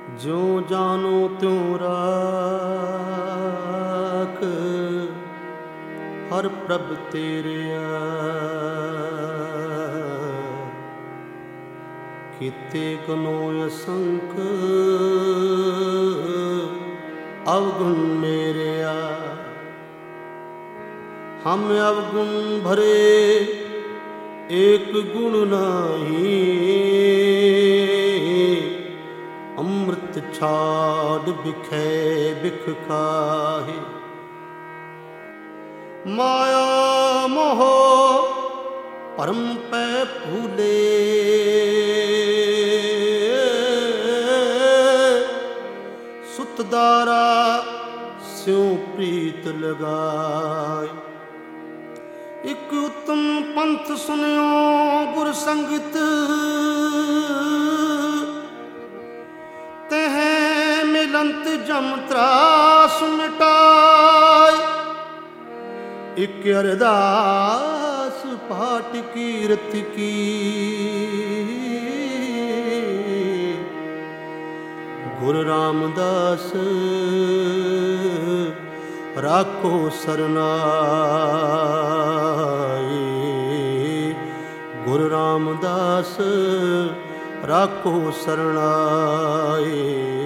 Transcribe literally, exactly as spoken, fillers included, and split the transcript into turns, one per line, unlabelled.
ज्यों जानो त्यों राख, हर प्रभ तेरिया। कीते गुनो असंख, अवगुण मेरिया। हम अवगुण भरे, एक गुण नाही। अमृत छाड़ बिखै बिख खाहि। माया मोह परम पै फूले, सुत दारा स्यों प्रीत लगाए। एक उत्तम पंथ सुनियो गुर संगत, तेह मिलंत जम त्रास मिटाए। एक अरदास पाठ कीरत की, गुरु रामदास राखो सरनाई। गुरु रामदास राखो सरनाई।